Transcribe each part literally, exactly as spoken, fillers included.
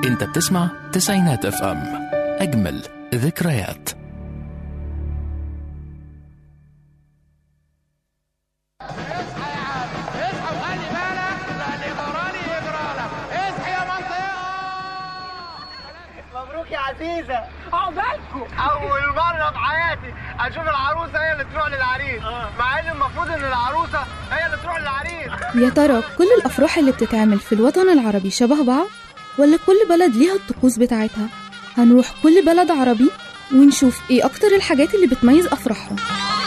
انت بتسمع تسعينات اف ام، اجمل ذكريات. اصحى يا عم، اصحى وخلي بالك للي غراني يجرالك. اصحى يا منطقة. مبروك يا عزيزة، عقبالكم. أول مرة في حياتي أشوف العروسة هي اللي تروح للعريس، مع إن المفروض إن العروسة هي اللي تروح للعريس. يا ترى كل الأفراح اللي بتتعمل في الوطن العربي شبه بعض؟ ولا كل بلد ليها الطقوس بتاعتها؟ هنروح كل بلد عربي ونشوف إيه أكتر الحاجات اللي بتميز أفراحهم.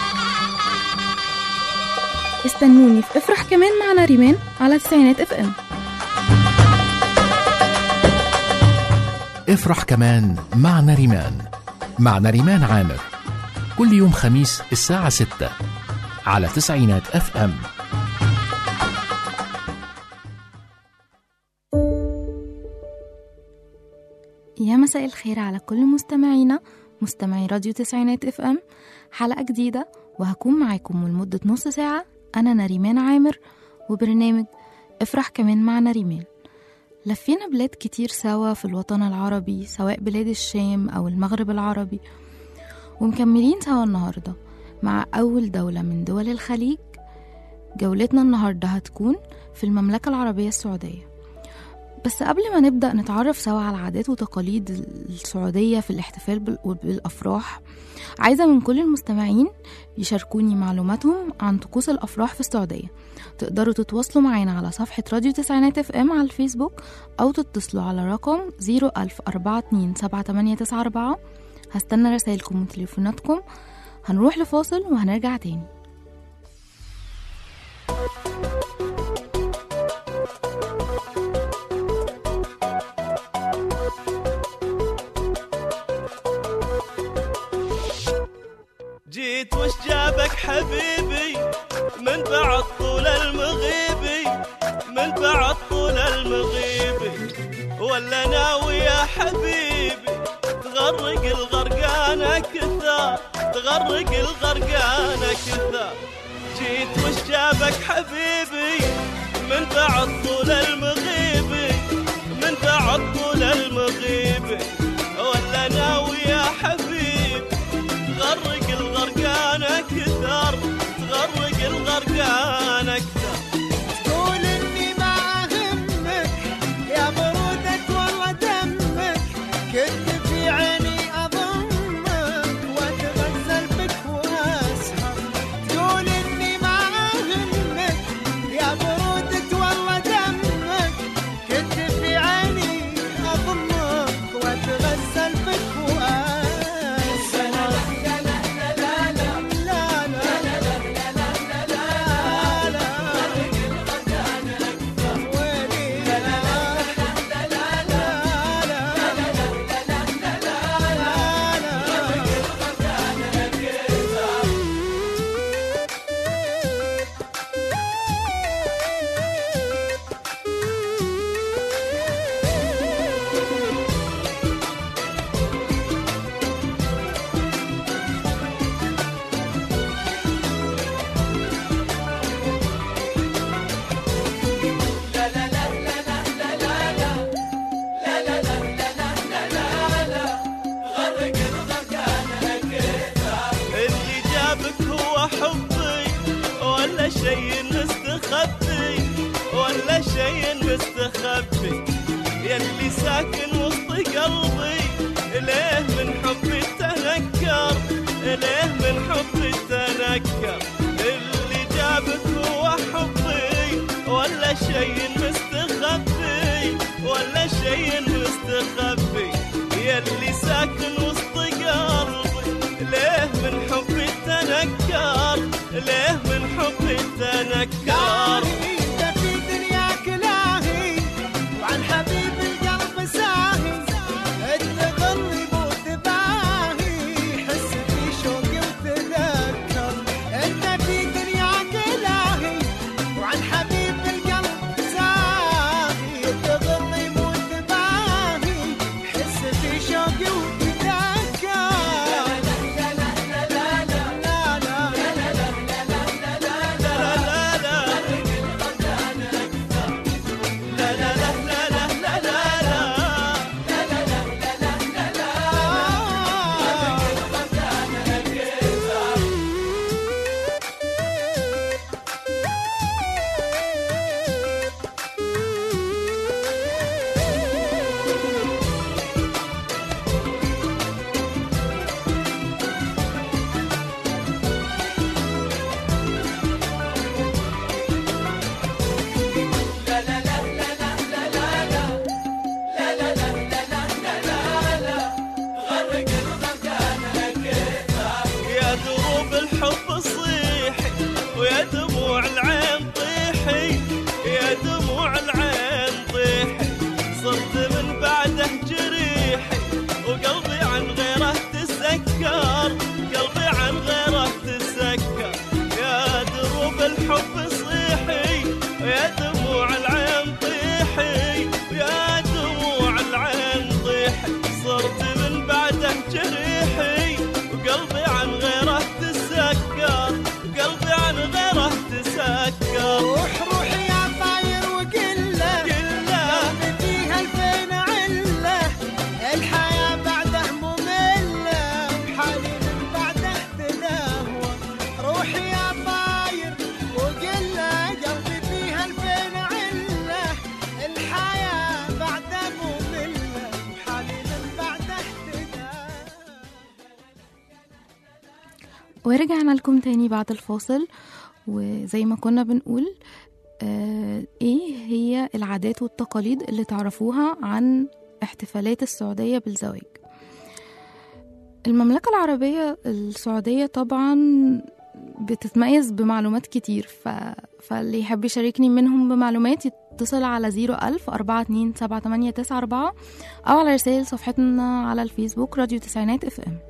استنوني في افرح كمان مع نريمان على تسعينات اف ام. افرح كمان مع نريمان مع نريمان عامر، كل يوم خميس الساعة ستة على تسعينات اف ام. يا مساء الخير على كل مستمعينا، مستمعي راديو تسعينات اف ام. حلقة جديدة وهكون معاكم لمدة نص ساعة. أنا نريمان عامر وبرنامج افرح كمان مع نريمان. لفينا بلاد كتير سوا في الوطن العربي، سواء بلاد الشام أو المغرب العربي، ومكملين سوا النهاردة مع أول دولة من دول الخليج. جولتنا النهاردة هتكون في المملكة العربية السعودية. بس قبل ما نبدأ نتعرف سوا على عادات وتقاليد السعودية في الاحتفال بالأفراح، عايزة من كل المستمعين يشاركوني معلوماتهم عن طقوس الأفراح في السعودية. تقدروا تتواصلوا معنا على صفحة راديو تسعينات اف ام على الفيسبوك، أو تتصلوا على رقم صفر ألف أربعة اتنين سبعة تمانية تسعة أربعة. هستنى رسائلكم وتليفوناتكم. هنروح لفاصل وهنرجع تاني. جيت وش جابك حبيبي من بعد طول المغيبي، من بعد طول المغيبي، ولا ناوي يا حبيبي تغرق الغرقانة كثار، تغرق الغرقانة كثار. جيت وش جابك حبيبي من بعد طول المغيبي، من بعد طول المغيبي، ولا ناوي يا حبيبي تغرق الغرقانة كثر، تغرق الغرقانة كثر. تقول إني ما أهمك يا برودة والله دمك، كنت في عيني أضمك وأتغزل بك وأسهر. تقول إني ما أهمك يا برودة والله دمك، كنت في عيني أضمك وأتغزل بك وأسهر. مستخبي يلي ساكن وسط قلبي، ليه من حبي تنكر، ليه من حبي تنكر. اللي جابك هو حبي ولا شيء مستخبي، ولا شيء مستخبي، يلي ساكن وسط قلبي، ليه من حبي تنكر، ليه من حبي تنكر. انت في دنياك الهي وعن حبيب القلب ساهي. ويا دموع العين طيحي صرت من بعده جريحي وقلبي عن غيره تسكر قلبي عن غيره تسكر يا دروب الحب صيحي ويا دموع العين طيحي ويا دموع العين طيحي صرت من بعده جريحي وقلبي عن غيره تسكر وقلبي عن غيره تسكر روح روح يا طاير وقله قلبي فيها الفين عله الحياة بعده مملة وحالي من بعده تدهوى روح يا طاير وقله قلبي فيها الفين عله الحياة بعده مملة وحالي من بعده تدهوى. ورجعنا لكم تاني بعد الفاصل، وزي ما كنا بنقول آه ايه هي العادات والتقاليد اللي تعرفوها عن احتفالات السعودية بالزواج. المملكة العربية السعودية طبعا بتتميز بمعلومات كتير، ف... فاللي يحب يشاركني منهم بمعلومات يتصل على زيرو ألف أربعة اتنين سبعة تمانية تسعة أربعة أو على رسائل صفحتنا على الفيسبوك راديو تسعينات اف ام.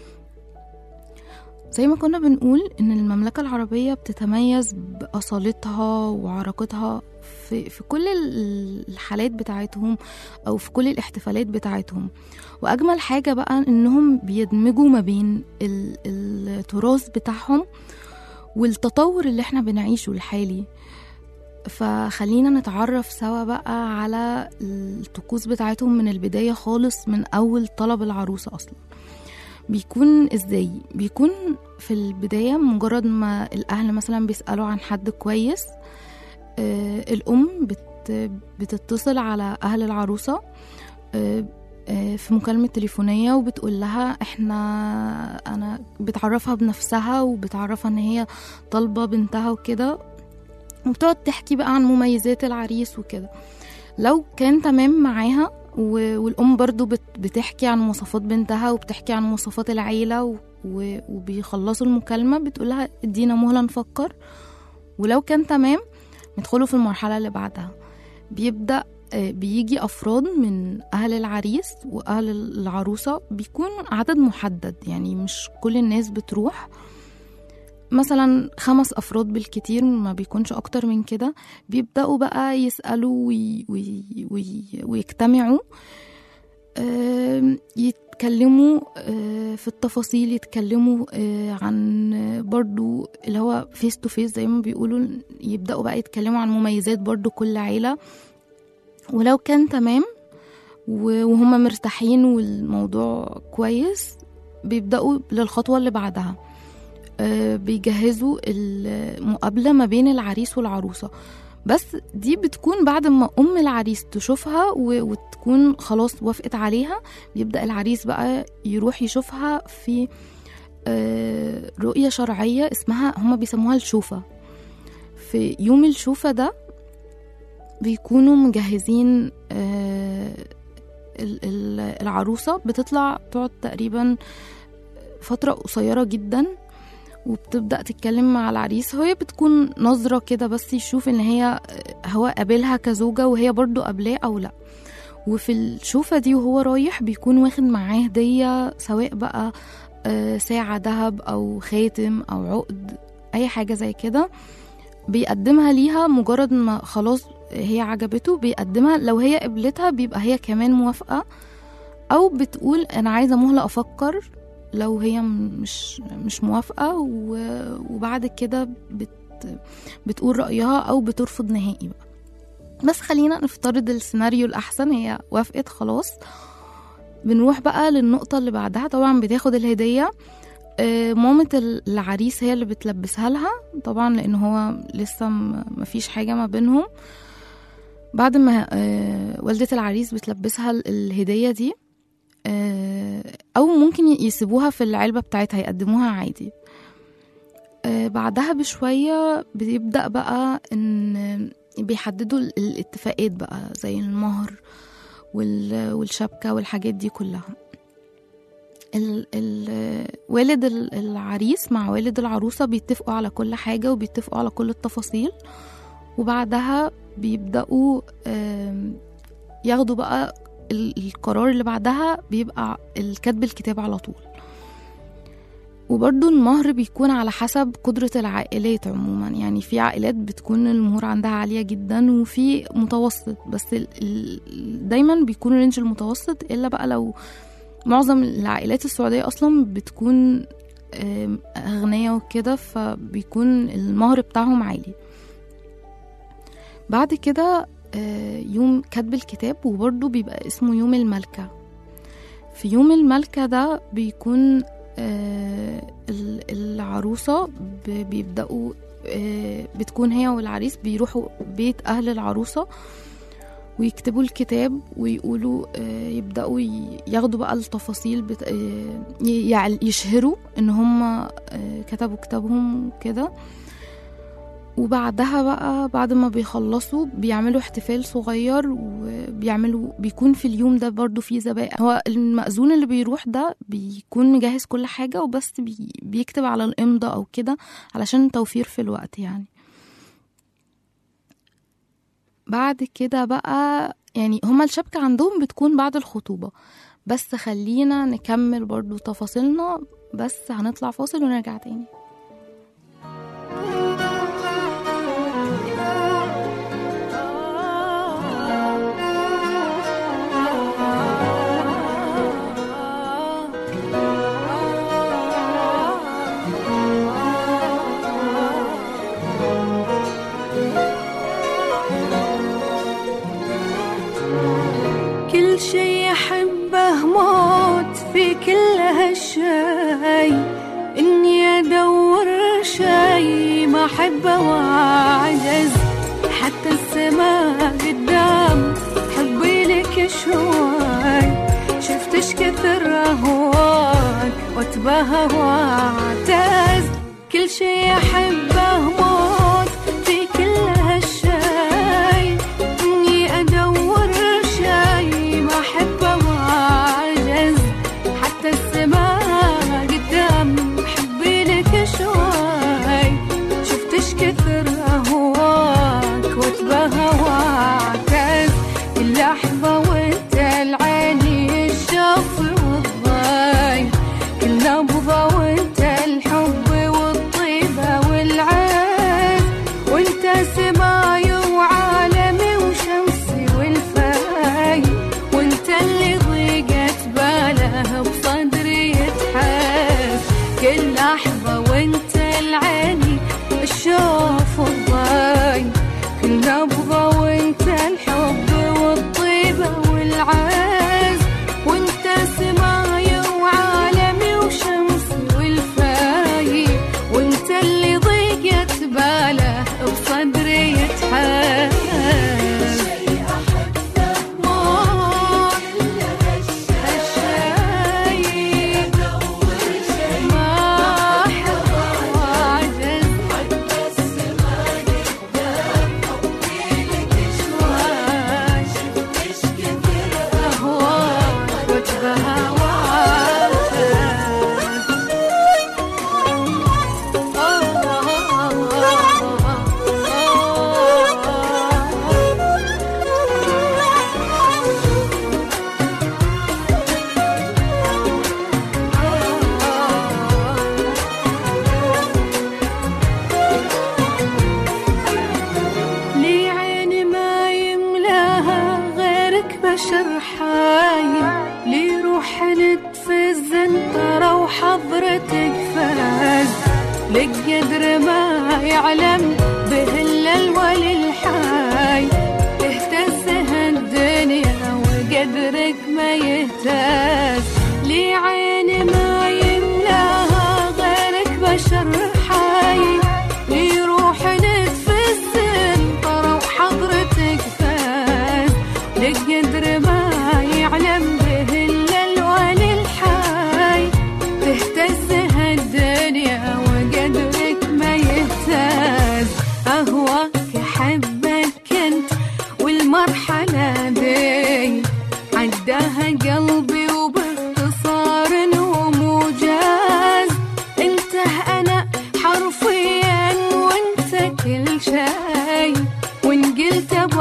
زي ما كنا بنقول إن المملكة العربية بتتميز بأصالتها وعراقتها في, في كل الحالات بتاعتهم أو في كل الاحتفالات بتاعتهم. وأجمل حاجة بقى إنهم بيدمجوا ما بين التراث بتاعهم والتطور اللي احنا بنعيشه الحالي. فخلينا نتعرف سوا بقى على الطقوس بتاعتهم من البداية خالص، من أول طلب العروسة أصلا بيكون ازاي. بيكون في البداية مجرد ما الأهل مثلا بيسألوا عن حد كويس، آه الأم بت بتتصل على أهل العروسة آه آه في مكالمة تليفونية وبتقول لها احنا أنا بتعرفها بنفسها وبتعرفها ان هي طالبة بنتها وكده، وبتقعد تحكي بقى عن مميزات العريس وكده. لو كان تمام معاها والأم برضو بتحكي عن مواصفات بنتها وبتحكي عن مواصفات العيلة وبيخلصوا المكالمة بتقولها ادينا مهلة نفكر. ولو كان تمام ندخلوا في المرحلة اللي بعدها، بيبدأ بيجي أفراد من أهل العريس وأهل العروسة، بيكون عدد محدد يعني مش كل الناس بتروح، مثلا خمس أفراد بالكتير ما بيكونش أكتر من كده. بيبدأوا بقى يسألوا وي وي وي ويجتمعوا يتكلموا في التفاصيل، يتكلموا عن برضو اللي هو فيس تو فيس زي ما بيقولوا، يبدأوا بقى يتكلموا عن مميزات برضو كل عيلة. ولو كان تمام وهم مرتاحين والموضوع كويس بيبدأوا للخطوة اللي بعدها، بيجهزوا المقابلة ما بين العريس والعروسة. بس دي بتكون بعد ما أم العريس تشوفها وتكون خلاص وافقت عليها، بيبدأ العريس بقى يروح يشوفها في رؤية شرعية اسمها، هما بيسموها الشوفة. في يوم الشوفة ده بيكونوا مجهزين العروسة، بتطلع تقعد تقريبا فترة قصيرة جدا وبتبدأ تتكلم مع العريس. هي بتكون نظرة كده بس يشوف ان هي هو قابلها كزوجة وهي برضو قابلاه او لا. وفي الشوفة دي وهو رايح بيكون واخد معاه هدية، سواء بقى ساعة ذهب او خاتم او عقد، اي حاجة زي كده بيقدمها ليها. مجرد ما خلاص هي عجبته بيقدمها، لو هي قبلتها بيبقى هي كمان موافقة، او بتقول انا عايزة مهلة افكر لو هي مش مش موافقة، وبعد كده بت بتقول رأيها أو بترفض نهائي بقى. بس خلينا نفترض السيناريو الأحسن، هي وافقت خلاص. بنروح بقى للنقطة اللي بعدها، طبعا بتاخد الهدية. مامة العريس هي اللي بتلبسها لها طبعا، لأن هو لسه مفيش حاجة ما بينهم. بعد ما والدة العريس بتلبسها الهدية دي، أو ممكن يسيبوها في العلبة بتاعتها يقدموها عادي. بعدها بشوية بيبدأ بقى إن بيحددوا الاتفاقات بقى زي المهر والشبكة والحاجات دي كلها. ال ال والد العريس مع والد العروسة بيتفقوا على كل حاجة وبيتفقوا على كل التفاصيل، وبعدها بيبدأوا ياخدوا بقى القرار اللي بعدها بيبقى الكتب الكتاب على طول. وبرضو المهر بيكون على حسب قدرة العائلات عموما، يعني في عائلات بتكون المهور عندها عالية جدا وفي متوسط، بس ال ال دايما بيكون الرينج المتوسط، إلا بقى لو معظم العائلات السعودية أصلا بتكون أغنياء وكده فبيكون المهر بتاعهم عالي. بعد كده يوم كتب الكتاب، وبرضو بيبقى اسمه يوم الملكة. في يوم الملكة ده بيكون العروسة بيبدأوا بتكون هي والعريس بيروحوا بيت أهل العروسة ويكتبوا الكتاب ويقولوا يبدأوا ياخدوا بقى التفاصيل يشهروا إن هم كتبوا كتابهم كده. وبعدها بقى بعد ما بيخلصوا بيعملوا احتفال صغير، وبيعملوا بيكون في اليوم ده برضو في ذبائح. هو المأذون اللي بيروح ده بيكون مجهز كل حاجة، وبس بي بيكتب على الإمضة أو كده علشان توفير في الوقت يعني. بعد كده بقى يعني هما الشبكة عندهم بتكون بعد الخطوبة، بس خلينا نكمل برضو تفاصيلنا، بس هنطلع فاصل ونرجع تاني. كل شي أحبه موت في كل هالشي، إني أدور شي ما أحبه وأعجز، حتى السماء قدام حبي لك شوي، شفتش كثر أهواك وأتباهى وأعتز. كل شي أحبه موت في كل هالشي، إني أدور شي ما أحبه وأعجز، حتى السماء قدام حبي لك شوي، شفتش كثر أهواك وأتباهى وأعتز. كل لحظة وأنت العيني الشوف والضي، كل نبضة وأنت الحب والطيبة والعز، وأنت سماي وعالمي وشمسي والفاي، وأنت اللي ضيقت باله بصدري يتحس. كل لحظة وأنت العيني الشوف والضي، كل نبضة وأنت الحب والطيبة والعز، وأنت سماي وعالمي وشمسي والفاي، وأنت اللي ضيقت باله بصدري يتحس. بشر حي لي روح نتفز انت وحضرتك فاز، لك قدر ما يعلم به الا الولي الحي، تهتز هالدنيا وقدرك ما يهتز، لي عين ما يملاها غيرك بشر حي، لي روح نتفز انت وحضرتك فاز، لك قدر ما يعلم به الا الولي الحي، تهتز هالدنيا وقدرك ما يهتز. اهواك احبك انت والمرحله دي عداها قلبي وباختصار وموجز، انت انا حرفيا وانت كل شي، وان قلت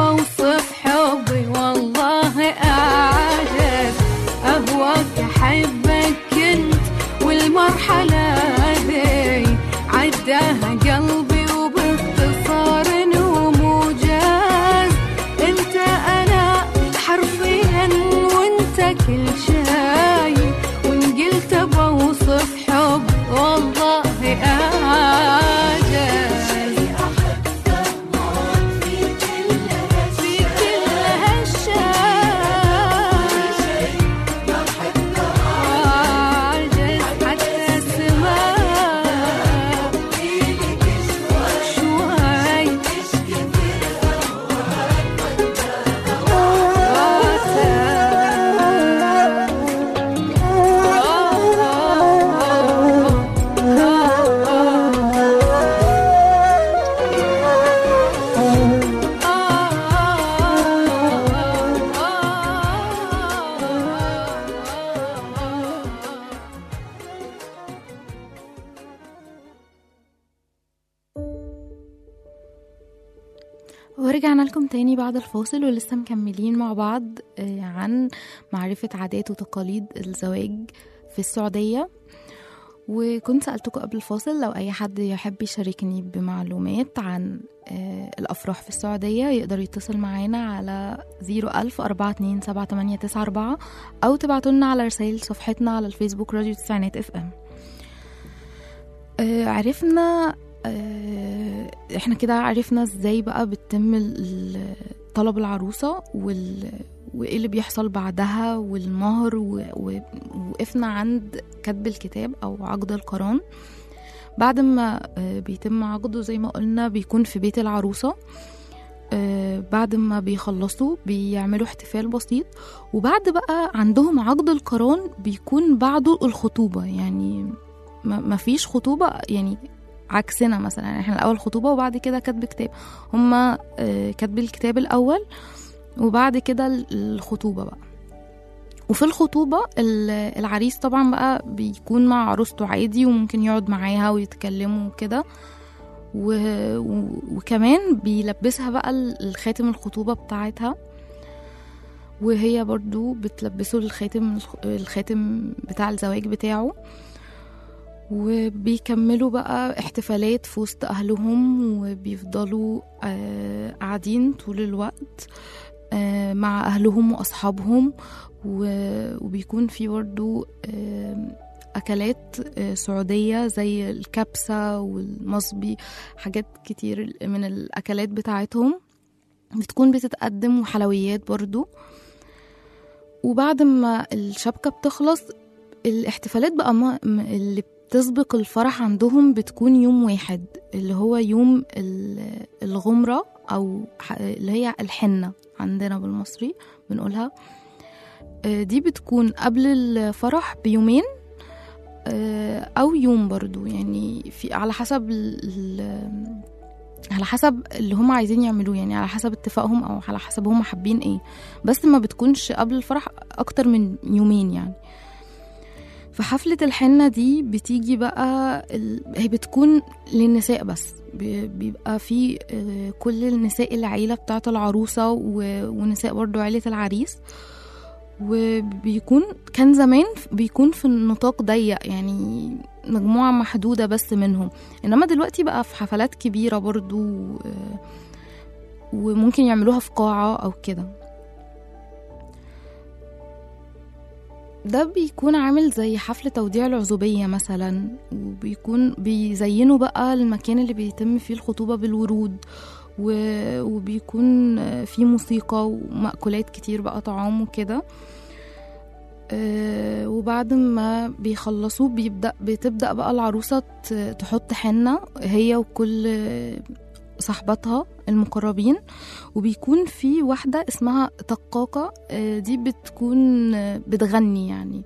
ورجعنا لكم تاني بعد الفاصل ولسه مكملين مع بعض عن معرفة عادات وتقاليد الزواج في السعودية. وكنت سألتكم قبل الفاصل لو أي حد يحب يشاركني بمعلومات عن الأفراح في السعودية يقدر يتصل معانا على زيرو ألف أربعة اتنين سبعة تمانية تسعة أربعة أو تبعتولنا على رسائل صفحتنا على الفيسبوك راديو تسعينات اف ام. عرفنا احنا كده عرفنا ازاي بقى بتتم طلب العروسة وال... وايه اللي بيحصل بعدها والمهر، ووقفنا عند كتب الكتاب او عقد القران. بعد ما بيتم عقده زي ما قلنا بيكون في بيت العروسة. بعد ما بيخلصوا بيعملوا احتفال بسيط، وبعد بقى عندهم عقد القران بيكون بعده الخطوبة. يعني ما فيش خطوبة، يعني عكسنا مثلا احنا الاول خطوبة وبعد كده كتب كتاب، هما كتب الكتاب الاول وبعد كده الخطوبة بقى. وفي الخطوبة العريس طبعا بقى بيكون مع عروسته عادي وممكن يقعد معاها ويتكلموا وكده، وكمان بيلبسها بقى الخاتم الخطوبة بتاعتها، وهي برضو بتلبسه الخاتم الخاتم بتاع الزواج بتاعه. وبيكملوا بقى احتفالات في وسط أهلهم، وبيفضلوا قاعدين طول الوقت مع أهلهم وأصحابهم. وبيكون في برضو أكلات سعودية زي الكبسة والمصبي، حاجات كتير من الأكلات بتاعتهم بتكون بتتقدم، وحلويات برضو. وبعد ما الشبكة بتخلص الاحتفالات بقى ما اللي تسبق الفرح عندهم بتكون يوم واحد، اللي هو يوم الغمرة أو اللي هي الحنة عندنا بالمصري بنقولها. دي بتكون قبل الفرح بيومين أو يوم برضو، يعني في على حسب على حسب اللي هم عايزين يعملوه، يعني على حسب اتفاقهم أو على حسب هم حابين ايه، بس ما بتكونش قبل الفرح أكتر من يومين. يعني في حفلة الحنة دي بتيجي بقى ال... هي بتكون للنساء بس، بيبقى في كل النساء العيلة بتاعة العروسة و... ونساء برضو عيلة العريس. وبيكون كان زمان بيكون في النطاق ضيق، يعني مجموعة محدودة بس منهم، إنما دلوقتي بقى في حفلات كبيرة برضو وممكن يعملوها في قاعة أو كده. ده بيكون عامل زي حفل توديع العزوبية مثلا، وبيكون بيزينوا بقى المكان اللي بيتم فيه الخطوبة بالورود، وبيكون فيه موسيقى ومأكولات كتير بقى، طعام وكده. وبعد ما بيخلصوا بيبدأ بتبدأ بقى العروسة تحط حنة هي وكل صاحبتها المقربين، وبيكون في واحدة اسمها طقاقة، دي بتكون بتغني يعني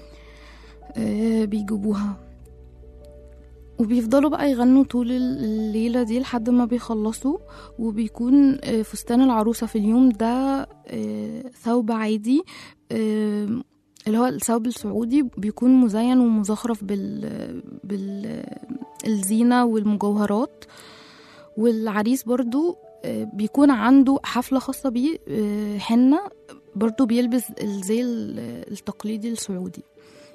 بيجيبوها، وبيفضلوا بقى يغنوا طول الليلة دي لحد ما بيخلصوا. وبيكون فستان العروسة في اليوم ده ثوب عادي، اللي هو الثوب السعودي، بيكون مزين ومزخرف بال بالزينة والمجوهرات. والعريس برضو بيكون عنده حفلة خاصة بيه حنة، برضو بيلبس الزي التقليدي السعودي.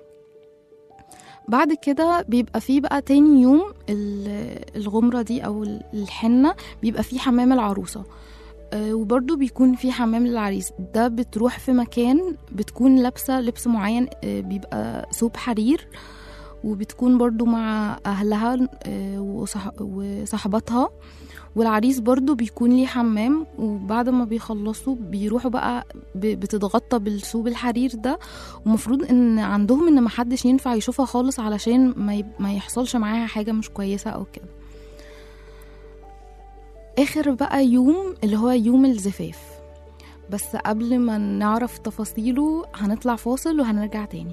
بعد كده بيبقى فيه بقى تاني يوم الغمرة دي أو الحنة، بيبقى فيه حمام العروسة، وبرضو بيكون فيه حمام للعريس. ده بتروح في مكان بتكون لابسة لبس معين، بيبقى ثوب حرير، وبتكون برضو مع أهلها وصحباتها. والعريس برضو بيكون ليه حمام، وبعد ما بيخلصوا بيروحوا بقى بتتغطى بالثوب الحرير ده، ومفروض ان عندهم ان محدش ينفع يشوفها خالص علشان ما يحصلش معاها حاجة مش كويسة او كده. اخر بقى يوم اللي هو يوم الزفاف، بس قبل ما نعرف تفاصيله هنطلع فاصل وهنرجع تاني.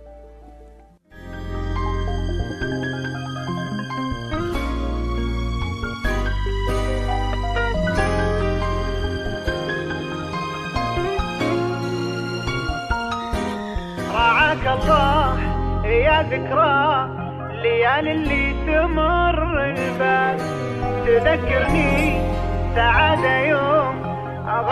الله يا ذكرى ليالي اللي تمر البال، تذكرني سعادة يوم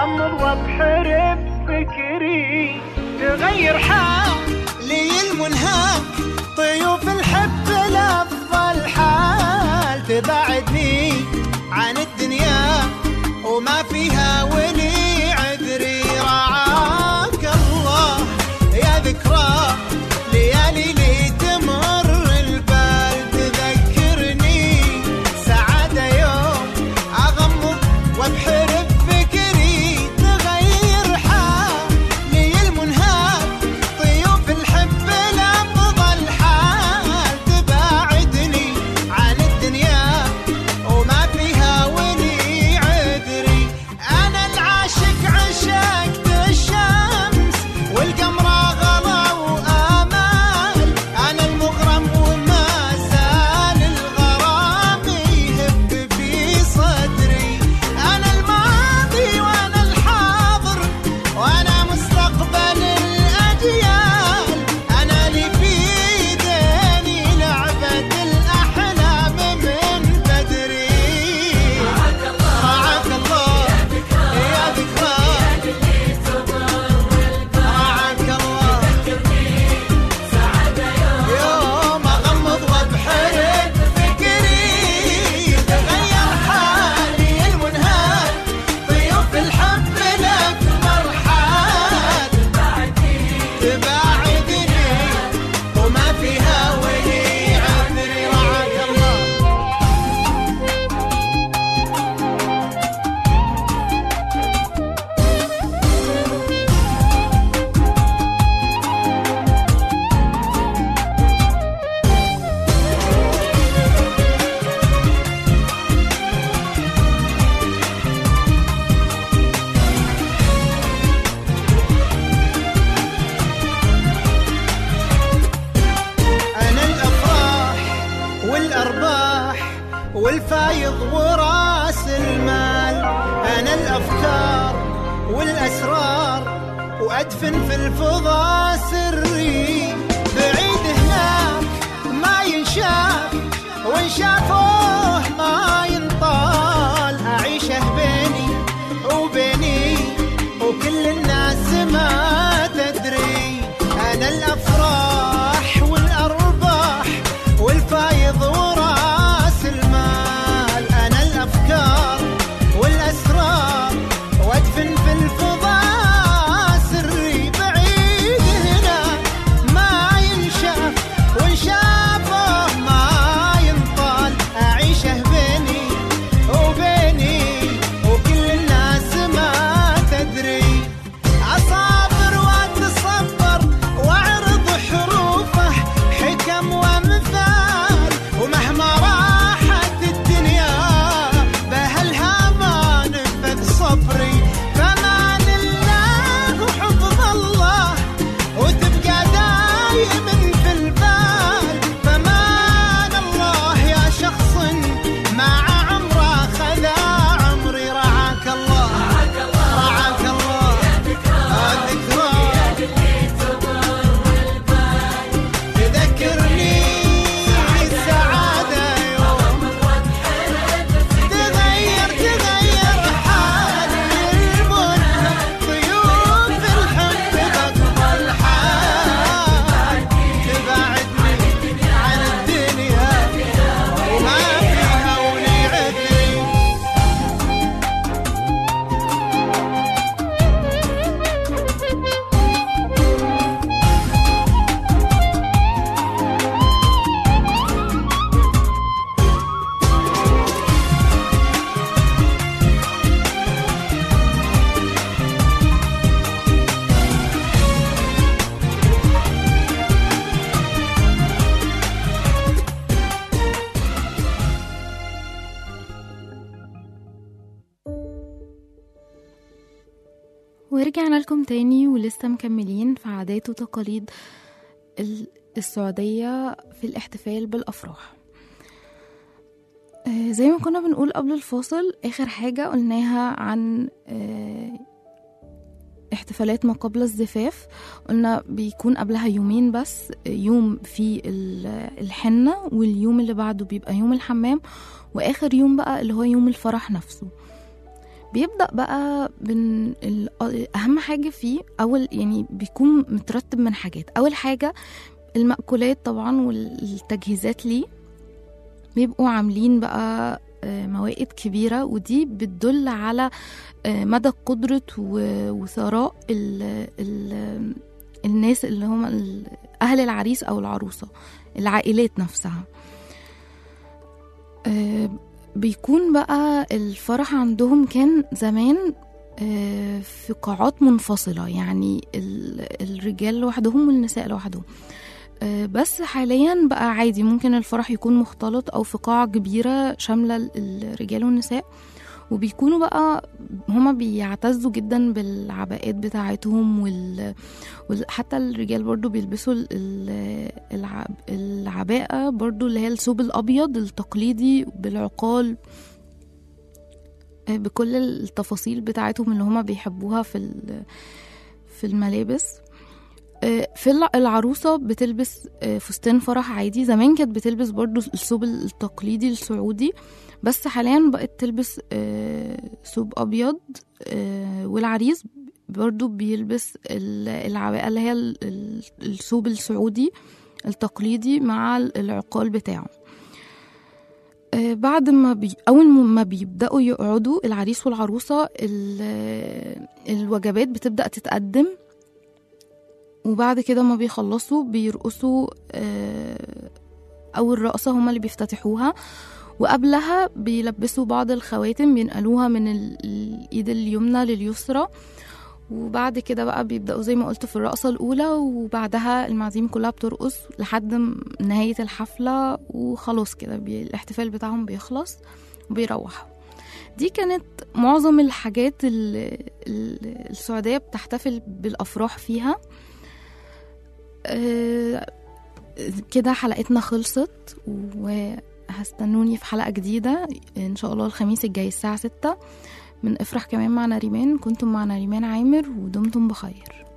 أغمض وأبحر بفكري تغير حالي المنهك طيوف الحب لأفضل حال تبعدني عن الدنيا وما فيها ولي عذري رعاك الله يا ذكرى ليالي لي تمر البال تذكرني سعادة يوم أغمض وأبحر بفكري تغير حالي المنهك طيوف الحب لأفضل حال تبعدني عن الدنيا وما فيها ولي عذري أنا العاشق عشقت الشمس والقمر غلا وآمال أنا المغرم وما زال الغرام يهب في صدري أنا الماضي وأنا الحاضر وأنا مستقبل الأجيال أنا اللي في يديني لعبة الأحلام من بدري رعاك الله يا ذكرى رعاك الله يوم أغمض وأبحر بفكري تغير حالي المنهك طيوف الحب لأكبر حال تبعدني وما فيها ولي عذري رعاك الله أنا الأفراح والأرباح والفايض وراس المال أنا الأفكار والأسرار وأدفن في الفضاء سري بعيد هناك ما ينشاف وإن شافوه ما ينطال أعيشه بيني وبيني وكل الناس ما تدري أنا الأفراح والأرباح والفايض وراس المال أنا الأفكار والأسرار وأدفن في الفضاء سري بعيد هنا ما ينشاف وإن شافه ما ينطال أعيشه بيني وبيني وكل الناس ما تدري أصابر وأتصبر وأعرض حروفه حكم ومثال ومهما راحت الدنيا بأهلها ما نفذ صبري فمان الله وحفظ الله وتبقى دايما في البال فمان الله يا شخص مع عمره خذا عمري رعاك الله رعاك الله الذكرى تذكرني السعادة يوم تغير تغير حالي المنهك طيوف الحب بأقبل حال تبعدني عن الدنيا وما فيها ولي عذري ورجعنا لكم تاني ولسه مكملين في عادات وتقاليد ال- السعودية في الاحتفال بالأفراح. آه، زي ما كنا بنقول قبل الفاصل آخر حاجة قلناها عن آه، احتفالات ما قبل الزفاف، قلنا بيكون قبلها يومين بس، يوم في ال- الحنة واليوم اللي بعده بيبقى يوم الحمام، وآخر يوم بقى اللي هو يوم الفرح نفسه. بيبدأ بقى بن... ال- أهم حاجة فيه أول يعني بيكون مترتب من حاجات. أول حاجة المأكولات طبعا والتجهيزات ليه، بيبقوا عاملين بقى آه، موائد كبيرة، ودي بتدل على آه، مدى قدرة و- وثراء ال... ال... الناس اللي هم ال- أهل العريس أو العروسة، العائلات نفسها. آه، بيكون بقى الفرح عندهم كان زمان آه، في قاعات منفصلة، يعني ال- الرجال لوحدهم والنساء لوحدهم. آه، بس حاليا بقى عادي ممكن الفرح يكون مختلط أو في قاعة كبيرة شاملة ال- الرجال والنساء، وبيكونوا بقى هما بيعتزوا جدا بالعباءات بتاعتهم وال... وال... حتى الرجال برضو بيلبسوا ال... ال- العب... العباءة برضو اللي هي الثوب الأبيض التقليدي بالعقال، آه، بكل التفاصيل بتاعتهم اللي هما بيحبوها في ال... في الملابس. آه، في الع- العروسة بتلبس آه، فستان فرح عادي. زمان كانت بتلبس برضو الثوب التقليدي السعودي، بس حاليا بقت تلبس آه، ثوب أبيض. آه، والعريس برضو بيلبس ال- العباءة اللي هي ال- ال- الثوب السعودي التقليدي مع العقال بتاعه. آه، بعد ما بي أول ما بيبدأوا يقعدوا العريس والعروسة، ال- الوجبات بتبدأ تتقدم، وبعد كده ما بيخلصوا بيرقصوا آه، أول رقصة هما اللي بيفتتحوها، وقبلها بيلبسوا بعض الخواتم بينقلوها من ال- الإيد اليمنى لليسرى، وبعد كده بقى بيبدأوا زي ما قلت في الرقصة الأولى، وبعدها المعازيم كلها بترقص لحد م- نهاية الحفلة، وخلاص كده بي- الاحتفال بتاعهم بيخلص وبيروحوا. دي كانت معظم الحاجات اللي السعودية بتحتفل بالأفراح فيها. أه كده حلقتنا خلصت، وهستنوني في حلقة جديدة إن شاء الله الخميس الجاي الساعة ستة من افرح كمان مع نريمان. كنتم مع نريمان عامر، ودمتم بخير.